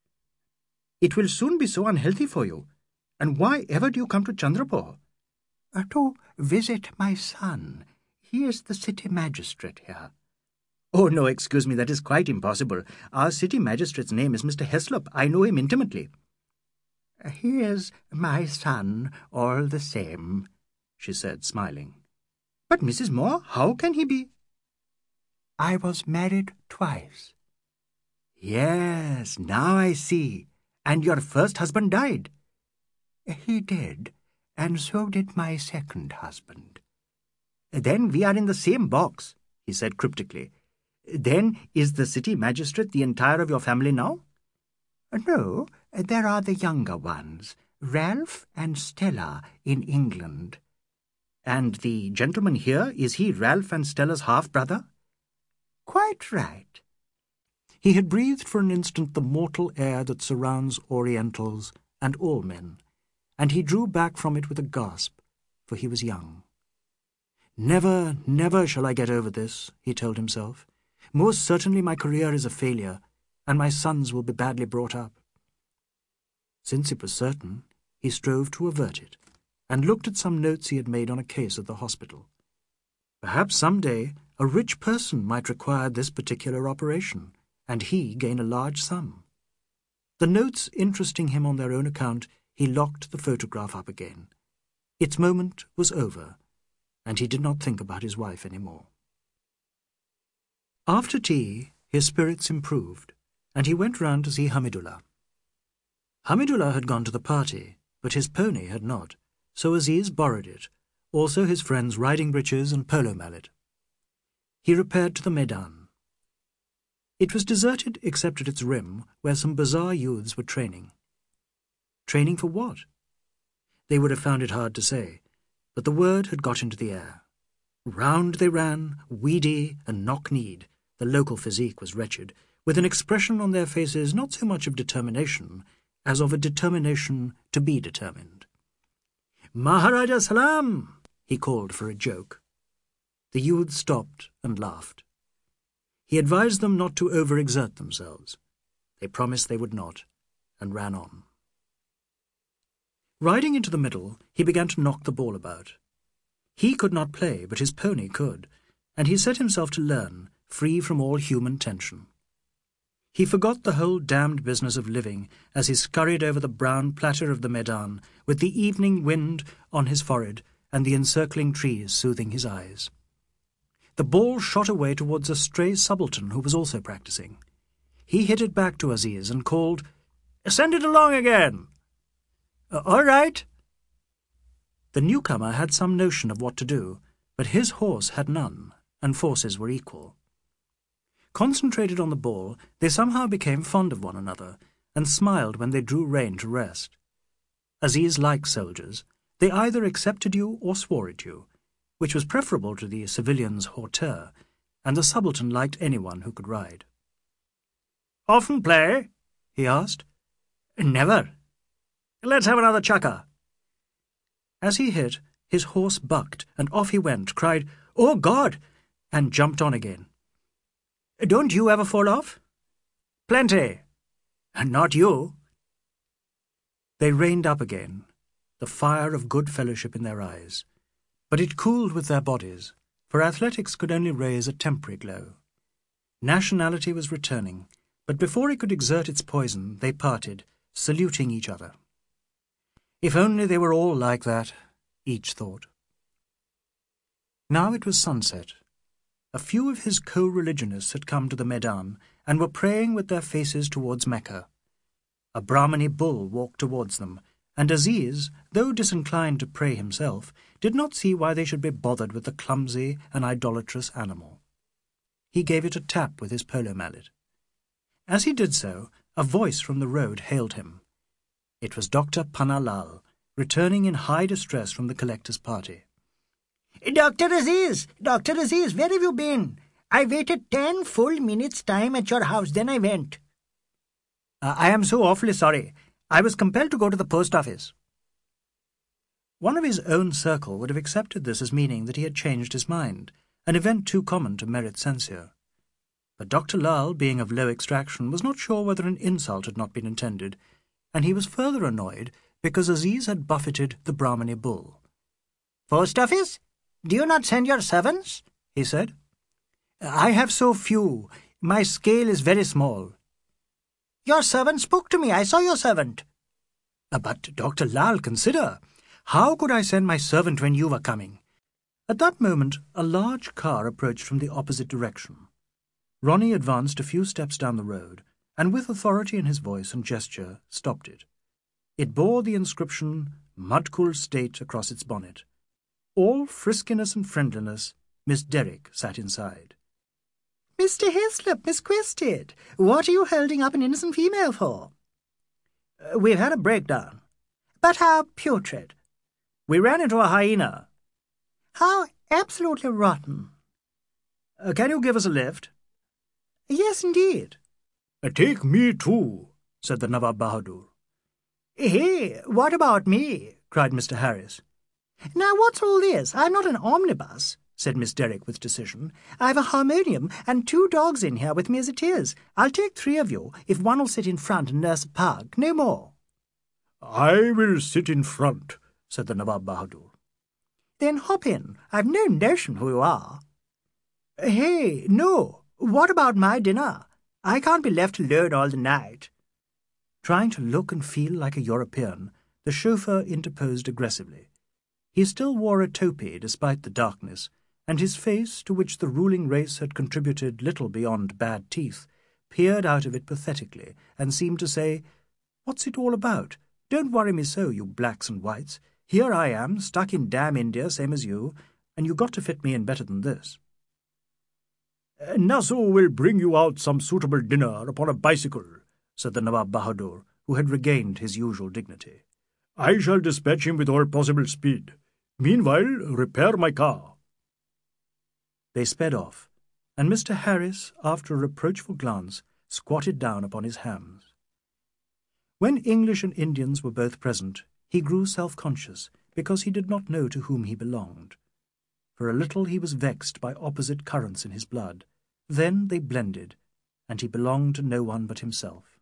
It will soon be so unhealthy for you. And why ever do you come to Chandrapur? Uh, to visit my son. He is the city magistrate here. Oh, no, excuse me, that is quite impossible. Our city magistrate's name is Mister Heslop. I know him intimately. He is my son, all the same, she said, smiling. But, Missus Moore, how can he be? I was married twice. Yes, now I see. And your first husband died. He did, and so did my second husband. Then we are in the same box, he said cryptically. Then is the city magistrate the entire of your family now? No, there are the younger ones, Ralph and Stella in England. And the gentleman here, is he Ralph and Stella's half-brother? Quite right. He had breathed for an instant the mortal air that surrounds Orientals and all men, and he drew back from it with a gasp, for he was young. Never, never shall I get over this, he told himself. Most certainly my career is a failure, and my sons will be badly brought up. Since it was certain, he strove to avert it, and looked at some notes he had made on a case at the hospital. Perhaps some day a rich person might require this particular operation, and he gain a large sum. The notes interesting him on their own account, he locked the photograph up again. Its moment was over, and he did not think about his wife any more. After tea, his spirits improved, and he went round to see Hamidullah. Hamidullah had gone to the party, but his pony had not, so Aziz borrowed it, also his friend's riding breeches and polo mallet. He repaired to the Maidan. It was deserted except at its rim, where some bizarre youths were training. Training for what? They would have found it hard to say, but the word had got into the air. Round they ran, weedy and knock-kneed. The local physique was wretched, with an expression on their faces not so much of determination as of a determination to be determined. "Maharaja Salam!" he called for a joke. The youths stopped and laughed. He advised them not to overexert themselves. They promised they would not, and ran on. Riding into the middle, he began to knock the ball about. He could not play, but his pony could, and he set himself to learn, free from all human tension. He forgot the whole damned business of living as he scurried over the brown platter of the Maidan, with the evening wind on his forehead and the encircling trees soothing his eyes. The ball shot away towards a stray subaltern who was also practising. He hit it back to Aziz and called, "Send it along again." Uh, all right. The newcomer had some notion of what to do, but his horse had none, and forces were equal. Concentrated on the ball, they somehow became fond of one another, and smiled when they drew rein to rest. Aziz liked soldiers. They either accepted you or swore at you, which was preferable to the civilian's hauteur, and the subaltern liked anyone who could ride. "Often play?" he asked. "Never." "Let's have another chukker." As he hit, his horse bucked, and off he went, cried, "Oh, God!" and jumped on again. "Don't you ever fall off?" "Plenty. And not you." They reined up again, the fire of good fellowship in their eyes, but it cooled with their bodies, for athletics could only raise a temporary glow. Nationality was returning, but before it could exert its poison, they parted, saluting each other. If only they were all like that, each thought. Now it was sunset. A few of his co-religionists had come to the Maidan and were praying with their faces towards Mecca. A Brahmani bull walked towards them, and Aziz, though disinclined to pray himself, did not see why they should be bothered with the clumsy and idolatrous animal. He gave it a tap with his polo mallet. As he did so, a voice from the road hailed him. It was Doctor Panna Lal, returning in high distress from the collector's party. "Doctor Aziz! Doctor Aziz, where have you been? I waited ten full minutes' time at your house, then I went." Uh, I am so awfully sorry. I was compelled to go to the post office." One of his own circle would have accepted this as meaning that he had changed his mind, an event too common to merit censure. But Doctor Lal, being of low extraction, was not sure whether an insult had not been intended, and he was further annoyed because Aziz had buffeted the Brahmani bull. "Post office? Do you not send your servants?" he said. "I have so few. My scale is very small." "Your servant spoke to me. I saw your servant." "But, Doctor Lal, consider. How could I send my servant when you were coming?" At that moment, a large car approached from the opposite direction. Ronnie advanced a few steps down the road, and with authority in his voice and gesture, stopped it. It bore the inscription, Mudcool State, across its bonnet. All friskiness and friendliness, Miss Derrick sat inside. "Mister Hislop, Miss Quested, what are you holding up an innocent female for?" Uh, we've had a breakdown." "But how putrid." "We ran into a hyena." "How absolutely rotten." Uh, can you give us a lift?" "Yes, indeed." Uh, take me too," said the Nawab Bahadur. "Hey, what about me?" cried Mister Harris. "Now what's all this? I'm not an omnibus," said Miss Derrick with decision. "I've a harmonium and two dogs in here with me as it is. I'll take three of you, if one will sit in front and nurse a pug, no more." "I will sit in front," said the Nawab Bahadur. "Then hop in. I've no notion who you are." "Hey, no. What about my dinner? I can't be left alone all the night." Trying to look and feel like a European, the chauffeur interposed aggressively. He still wore a topi despite the darkness, and his face, to which the ruling race had contributed little beyond bad teeth, peered out of it pathetically and seemed to say, "What's it all about? Don't worry me so, you blacks and whites. Here I am, stuck in damn India, same as you, and you got to fit me in better than this." Uh, Nassau will bring you out some suitable dinner upon a bicycle," said the Nawab Bahadur, who had regained his usual dignity. "I shall dispatch him with all possible speed. Meanwhile, repair my car." They sped off, and Mister Harris, after a reproachful glance, squatted down upon his hams. When English and Indians were both present, he grew self-conscious, because he did not know to whom he belonged. For a little he was vexed by opposite currents in his blood. Then they blended, and he belonged to no one but himself.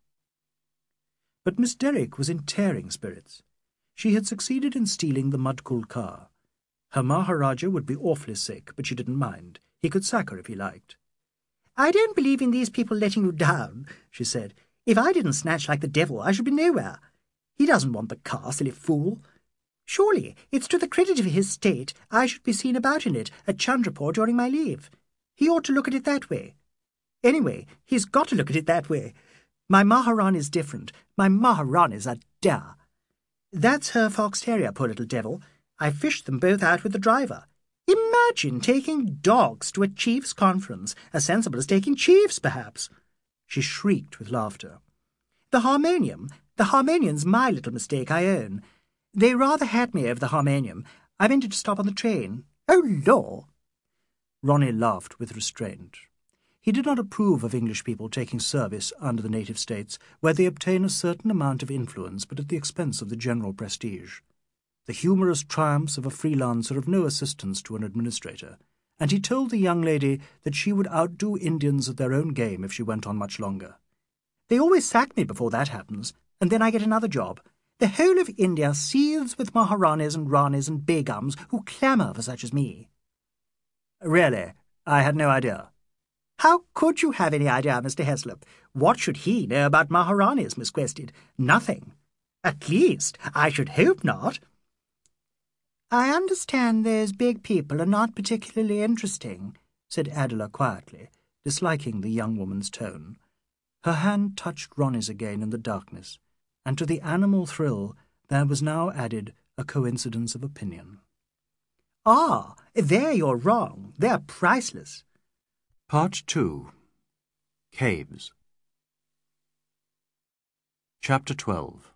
But Miss Derrick was in tearing spirits. She had succeeded in stealing the Mudcool car. Her Maharaja would be awfully sick, but she didn't mind. He could sack her if he liked. "I don't believe in these people letting you down," she said. "If I didn't snatch like the devil, I should be nowhere. He doesn't want the car, silly fool. Surely it's to the credit of his state I should be seen about in it at Chandrapur during my leave. He ought to look at it that way. Anyway, he's got to look at it that way. My Maharani's different. My Maharani's a dare. That's her fox terrier, poor little devil. I fished them both out with the driver. Imagine taking dogs to a chief's conference, as sensible as taking chiefs, perhaps." She shrieked with laughter. "The harmonium. The harmonium's my little mistake, I own. They rather had me over the harmonium. I meant to stop on the train. Oh, law!" Ronnie laughed with restraint. He did not approve of English people taking service under the native states, where they obtain a certain amount of influence but at the expense of the general prestige. the humorous triumphs of a freelancer of no assistance to an administrator, and he told the young lady that she would outdo Indians at their own game if she went on much longer. "They always sack me before that happens, and then I get another job. The whole of India seethes with Maharanis and Ranis and Begums who clamour for such as me." "Really? I had no idea." "How could you have any idea, Mister Heslop? What should he know about Maharanis, Miss Quested? Nothing. At least, I should hope not." "I understand those big people are not particularly interesting," said Adela quietly, disliking the young woman's tone. Her hand touched Ronnie's again in the darkness, and to the animal thrill there was now added a coincidence of opinion. "Ah, there you're wrong. They're priceless." Part two. Caves. Chapter twelve.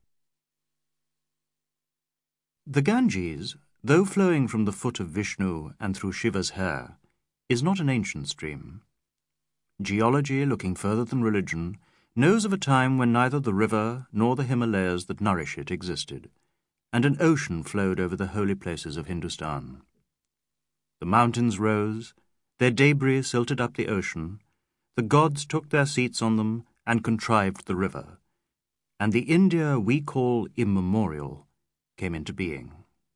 The Ganges, though flowing from the foot of Vishnu and through Shiva's hair, is not an ancient stream. Geology, looking further than religion, knows of a time when neither the river nor the Himalayas that nourish it existed, and an ocean flowed over the holy places of Hindustan. The mountains rose, their debris silted up the ocean, the gods took their seats on them and contrived the river, and the India we call immemorial came into being.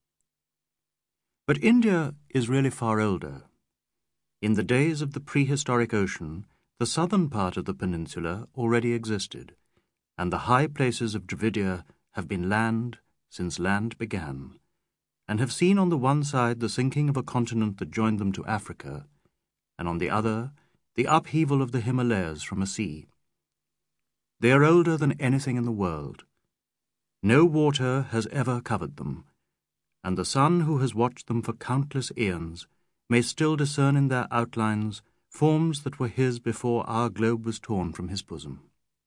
But India is really far older. In the days of the prehistoric ocean, the southern part of the peninsula already existed, and the high places of Dravidia have been land since land began, and have seen on the one side the sinking of a continent that joined them to Africa, and on the other the upheaval of the Himalayas from a sea. They are older than anything in the world. No water has ever covered them, and the sun who has watched them for countless eons may still discern in their outlines forms that were his before our globe was torn from his bosom.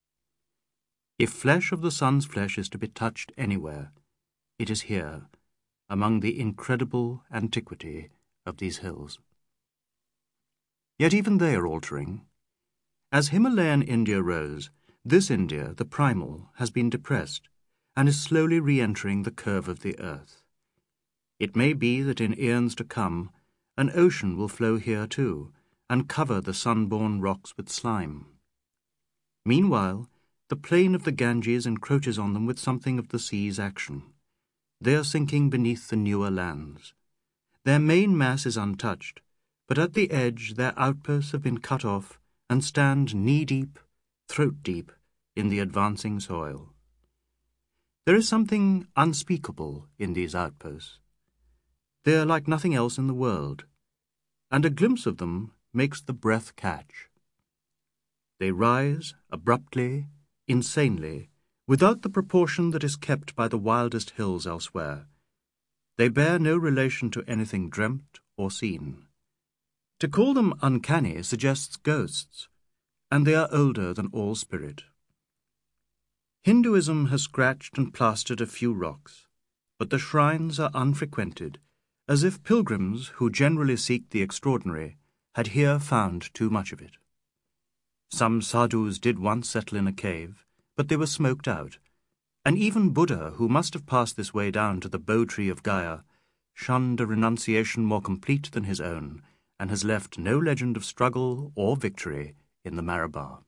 If flesh of the sun's flesh is to be touched anywhere, it is here, among the incredible antiquity of these hills. Yet even they are altering. As Himalayan India rose, this India, the primal, has been depressed, and is slowly re-entering the curve of the earth. It may be that in eons to come, an ocean will flow here too, and cover the sun-born rocks with slime. Meanwhile, the plain of the Ganges encroaches on them with something of the sea's action. They are sinking beneath the newer lands. Their main mass is untouched, but at the edge their outposts have been cut off and stand knee-deep, throat-deep, in the advancing soil. There is something unspeakable in these outposts. They are like nothing else in the world, and a glimpse of them makes the breath catch. They rise abruptly, insanely, without the proportion that is kept by the wildest hills elsewhere. They bear no relation to anything dreamt or seen. To call them uncanny suggests ghosts, and they are older than all spirit. Hinduism has scratched and plastered a few rocks, but the shrines are unfrequented, as if pilgrims who generally seek the extraordinary had here found too much of it. Some sadhus did once settle in a cave, but they were smoked out, and even Buddha, who must have passed this way down to the bow-tree of Gaya, shunned a renunciation more complete than his own, and has left no legend of struggle or victory in the Marabar.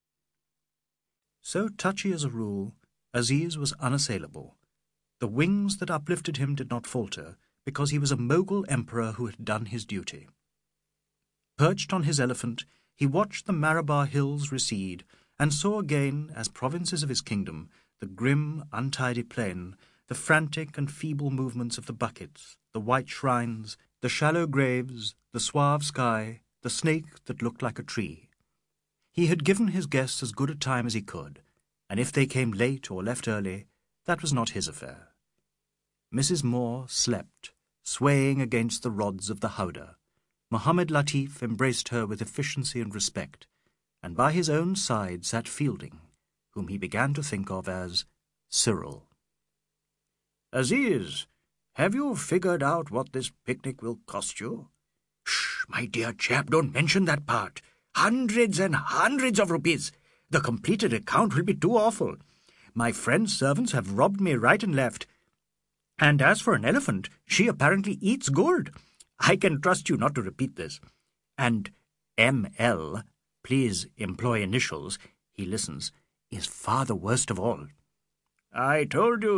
So touchy as a rule, Aziz was unassailable. The wings that uplifted him did not falter, because he was a Mogul emperor who had done his duty. Perched on his elephant, he watched the Marabar hills recede, and saw again, as provinces of his kingdom, the grim, untidy plain, the frantic and feeble movements of the buckets, the white shrines, the shallow graves, the suave sky, the snake that looked like a tree. He had given his guests as good a time as he could, and if they came late or left early, that was not his affair. Missus Moore slept, swaying against the rods of the howdah. Mohammed Latif embraced her with efficiency and respect, and by his own side sat Fielding, whom he began to think of as Cyril. "Aziz, have you figured out what this picnic will cost you?" "Shh, my dear chap, don't mention that part. Hundreds and hundreds of rupees. The completed account will be too awful. My friends' servants have robbed me right and left. And as for an elephant, she apparently eats gold. I can trust you not to repeat this. And M L, please employ initials, he listens, is far the worst of all. I told you